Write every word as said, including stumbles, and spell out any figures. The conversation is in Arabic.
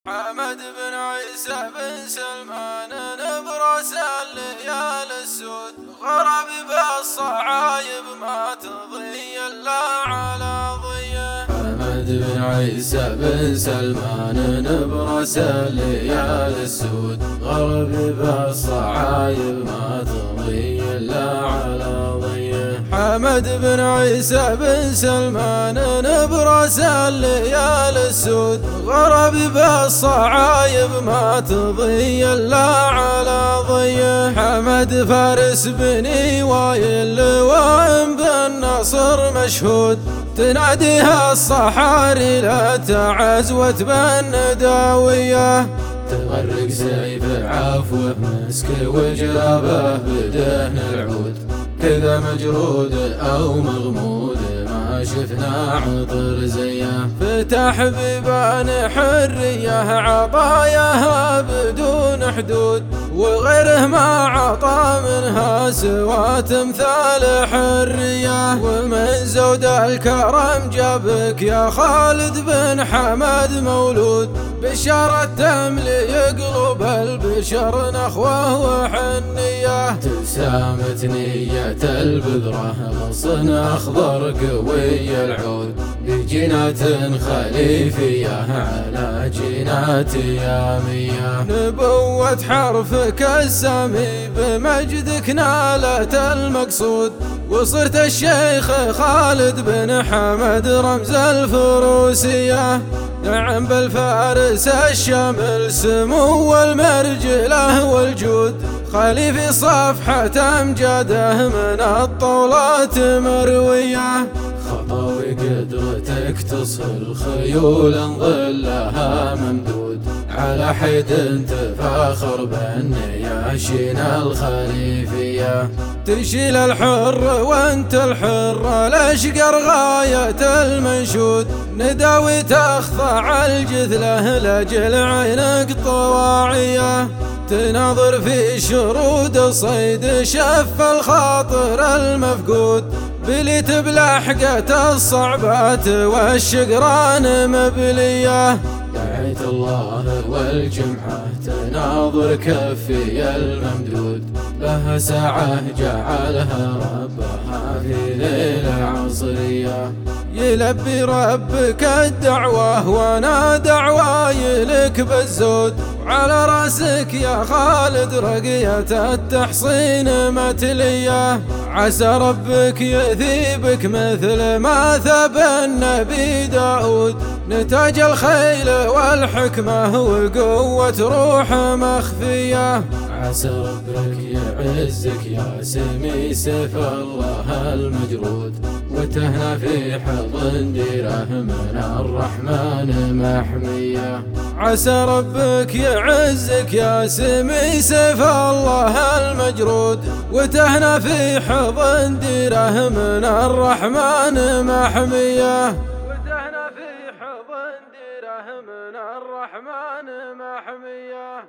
حمد بن عيسى بن سلمان نبرس الليال السود، غرب بالصعايب ما تضي الا على ضيه. حمد بن عيسى بن سلمان نبرس الليال السود، غرب بالصعايب ما تضي الا على ضيه. حمد بن عيسى بن سلمان نبرس الليال السود، غرب بالصعايب ما تضي الا على ضيه. حمد فارس بني وايل لواء بالنصر مشهود، تناديها الصحاري لا تعز وتبن داويه. تغرق سيف عفوه مسك وجرابه بدهن العود، كذا مجرود او مغمود ما شفنا عطر زيه. فتح بيبان حريه عطاياها بدون حدود، وغيره ما عطى منها سوى تمثال حريه. ومن زود الكرم جابك يا خالد بن حمد مولود، بشارة تملي قلوب البشر نخوه وحنيه. تسامت نية البذرة غصن أخضر قوي العود، بجنات خليفية على جنات يامية. نبوة حرفك السامي بمجدك نالت المقصود، وصرت الشيخ خالد بن حمد رمز الفروسية. نعم بالفارس الشامل سمو والمرجله والجود، خليفي صفحة أمجاده من الطولات مروية. خطاوي قدرتك تصل خيولا ظلها ممدود، على حيد تفاخر بالنياشين الخليفية. تشيل الحر وانت الحر الاشقر غاية المنشود، نداوي تخضع الجثله لاجل عينك طواعية. تناظر في شرود الصيد شف الخاطر المفقود، بليت بلحقة الصعبات والشقران مبلية. دعيت الله والجمعة تناظر كفي الممدود، لها ساعة جعلها ربها في ليلة عصرية. يلبي ربك الدعوة وانا دعواي لك بالزود، وعلى راسك يا خالد رقية التحصين متلية. عسى ربك يثيبك مثل ما ثاب النبي داود، نتاج الخيل والحكمة وقوة روح مخفية. عسى ربك يعزك يا سمي سيف الله المجرود، وتهنى في حضن ديره من الرحمن محمية. عسى ربك يعزك يا سمي سيف الله المجرود، وتهنى في حضن ديره من الرحمن محمية. وتهنى في حضن ديره من الرحمن محمية.